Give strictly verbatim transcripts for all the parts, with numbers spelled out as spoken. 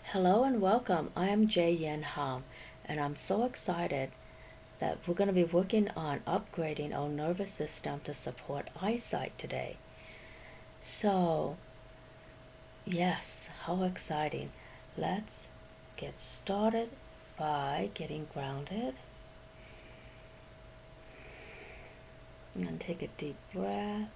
Hello and welcome. I am Jay Yen Ham, and I'm so excited that we're going to be working on upgrading our nervous system to support eyesight today. So, yes, how exciting. Let's get started by getting grounded. And take a deep breath.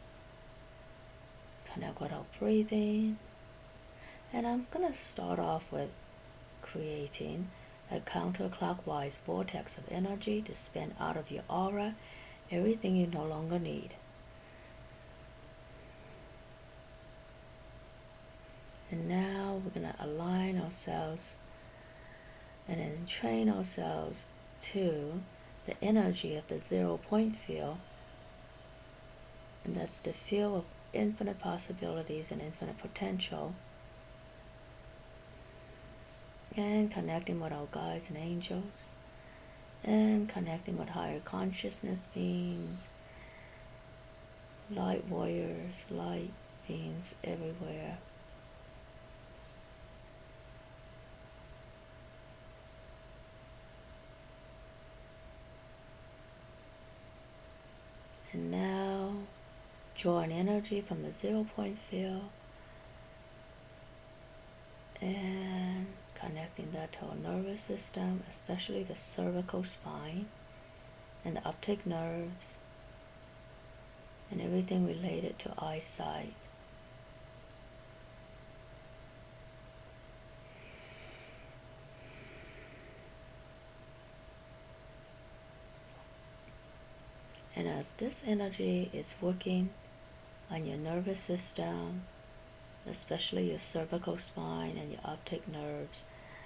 Connect with our breathing. And I'm going to start off with creating a counterclockwise vortex of energy to spin out of your aura everything you no longer need. And now we're going to align ourselves and then train ourselves to the energy of the zero point field. And that's the field of infinite possibilities and infinite potential. And connecting with our guides and angels. And connecting with higher consciousness beings, light warriors, light beings everywhere. And now draw an energy from the zero point field and connecting that to our nervous system, especially the cervical spine and the optic nerves and everything related to eyesight. And as this energy is working on your nervous system, especially your cervical spine and your optic nerves,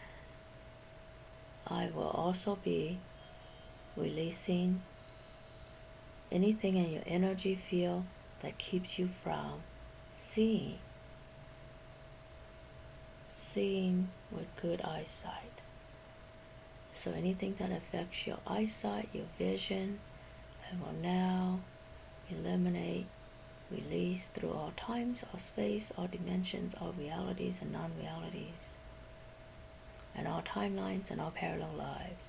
I will also be releasing anything in your energy field that keeps you from seeing, seeing with good eyesight. So anything that affects your eyesight, your vision, I will now eliminate, release through all times, all space, all dimensions, all realities and non-realities, and all timelines and all parallel lives.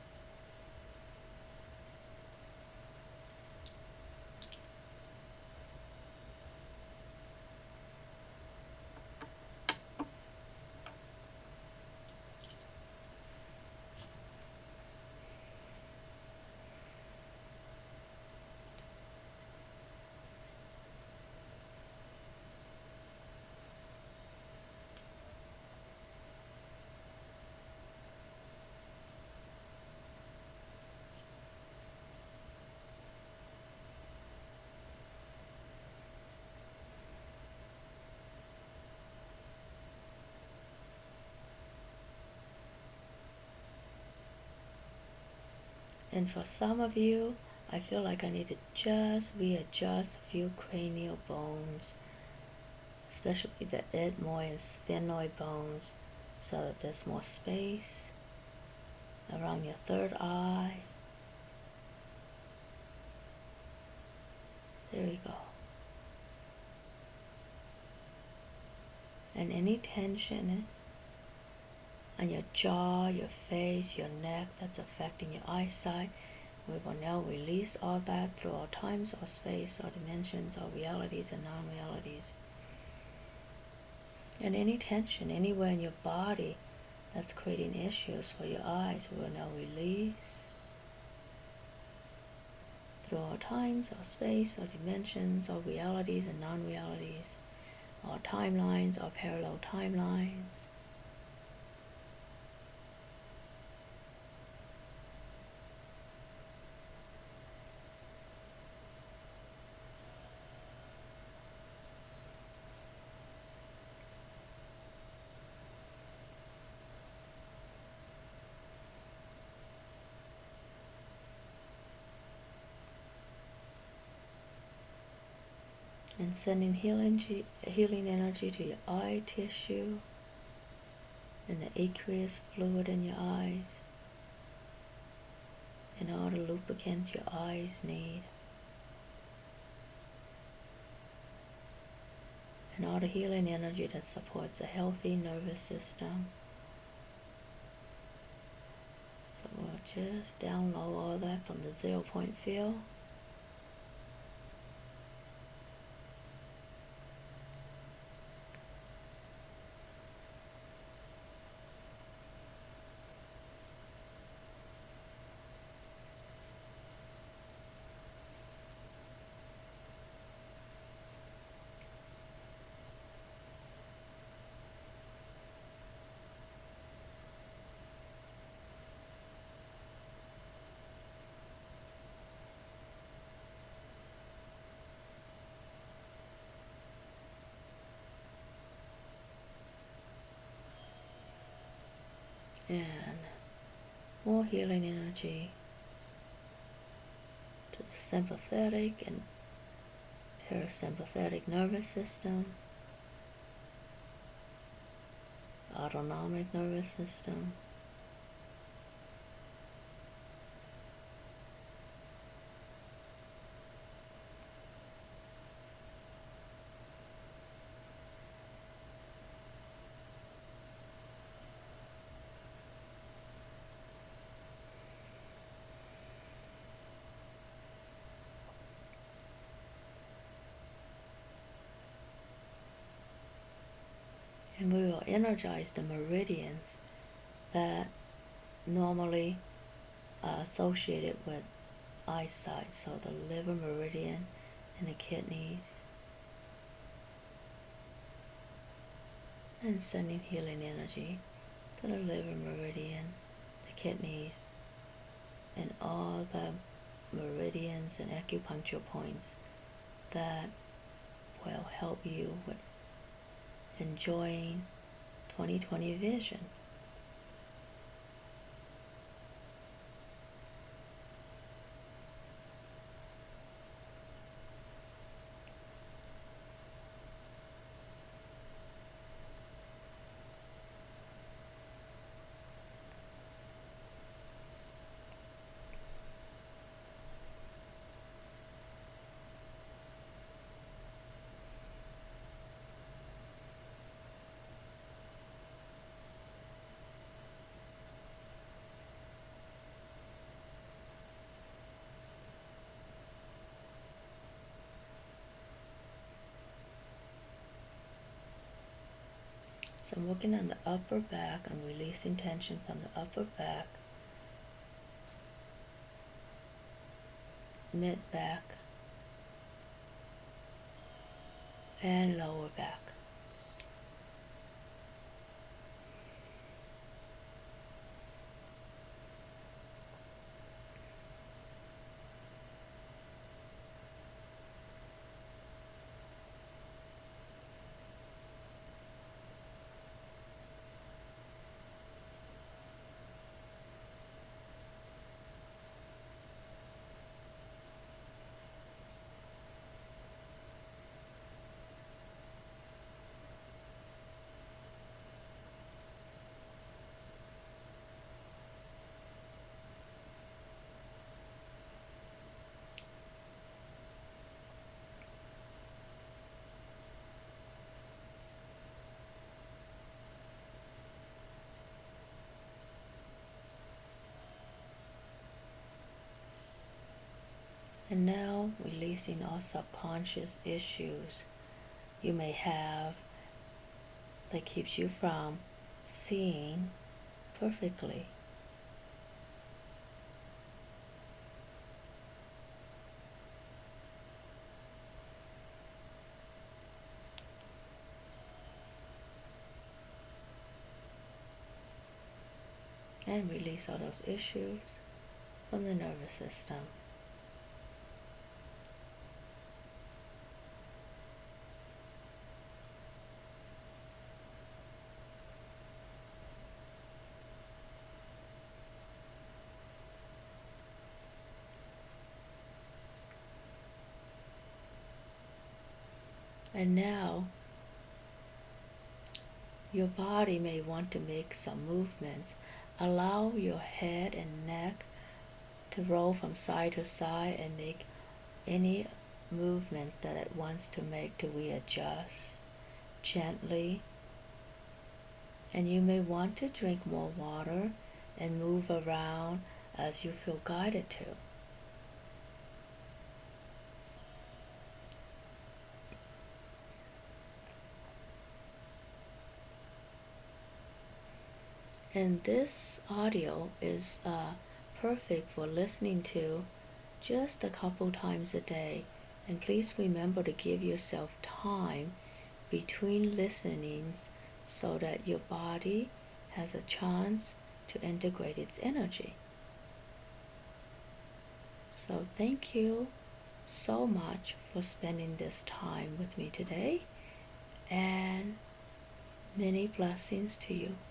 And for some of you, I feel like I need to just readjust a few cranial bones, especially the ethmoid and sphenoid bones, so that there's more space around your third eye. There you go. And any tension on your jaw, your face, your neck that's affecting your eyesight, we will now release all that through all times, all space, all dimensions, all realities and non-realities. And any tension anywhere in your body that's creating issues for your eyes, we will now release through all times, all space, all dimensions, all realities and non-realities, all timelines, all parallel timelines. And sending healing, healing energy to your eye tissue and the aqueous fluid in your eyes and all the lubricants your eyes need. and all the healing energy that supports a healthy nervous system. So we'll just download all that from the zero point field. And more healing energy to the sympathetic and parasympathetic nervous system, autonomic nervous system, and we will energize the meridians that normally are associated with eyesight, so the liver meridian and the kidneys, and sending healing energy to the liver meridian, the kidneys, and all the meridians and acupuncture points that will help you with enjoying twenty twenty vision. So I'm working on the upper back. I'm releasing tension from the upper back, mid back, and lower back. And now releasing all subconscious issues you may have that keeps you from seeing perfectly. And release all those issues from the nervous system. And now, your body may want to make some movements. Allow your head and neck to roll from side to side and make any movements that it wants to make to readjust. gently. And you may want to drink more water and move around as you feel guided to. And this audio is uh, perfect for listening to just a couple times a day. And please remember to give yourself time between listenings so that your body has a chance to integrate its energy. So thank you so much for spending this time with me today, and many blessings to you.